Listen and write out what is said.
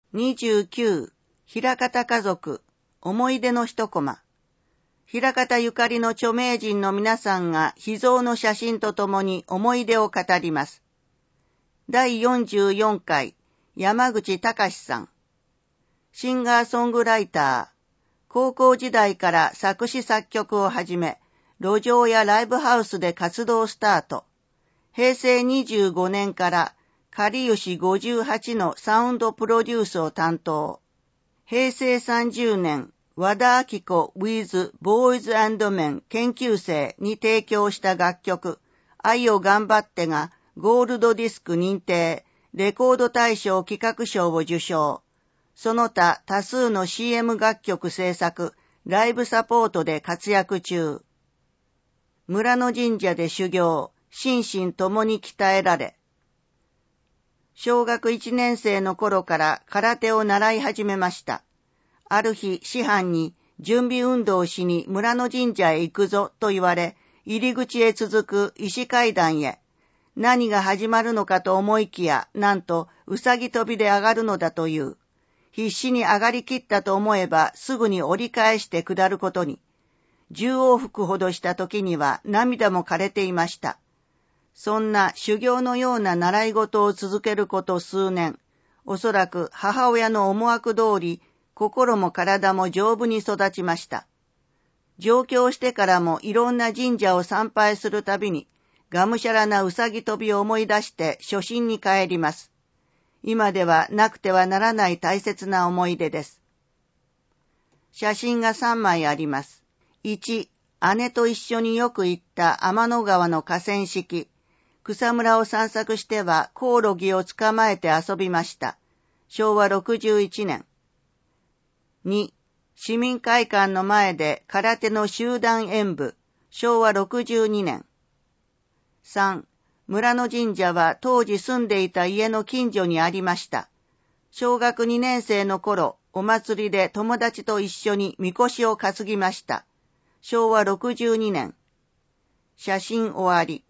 29、枚方家族、思い出の一コマ。枚方ゆかりの著名人の皆さんが秘蔵の写真とともに思い出を語ります。第44回、山口隆さん。シンガーソングライター。高校時代から作詞作曲を始め、路上やライブハウスで活動スタート。平成25年からかりゆし58のサウンドプロデュースを担当。平成30年、和田明子 with Boys and Men 研究生に提供した楽曲、愛を頑張ってがゴールドディスク認定、レコード大賞企画賞を受賞。その他多数の CM 楽曲制作、ライブサポートで活躍中。村の神社で修行、心身ともに鍛えられ。小学1年生の頃から空手を習い始めました。ある日、師範に準備運動をしに村の神社へ行くぞと言われ、入り口へ続く石階段へ。何が始まるのかと思いきや、なんとうさぎ跳びで上がるのだという。必死に上がりきったと思えばすぐに折り返して下ることに。10往復ほどした時には涙も枯れていました。そんな修行のような習い事を続けること数年、おそらく母親の思惑通り、心も体も丈夫に育ちました。上京してからもいろんな神社を参拝するたびに、がむしゃらなうさぎ跳びを思い出して初心に帰ります。今ではなくてはならない大切な思い出です。写真が3枚あります。1、姉と一緒によく行った天の川の河川敷。草むらを散策してはコオロギを捕まえて遊びました。昭和61年。2、市民会館の前で空手の集団演舞。昭和62年。3、村の神社は当時住んでいた家の近所にありました。小学2年生の頃、お祭りで友達と一緒にみこしを担ぎました。昭和62年。写真終わり。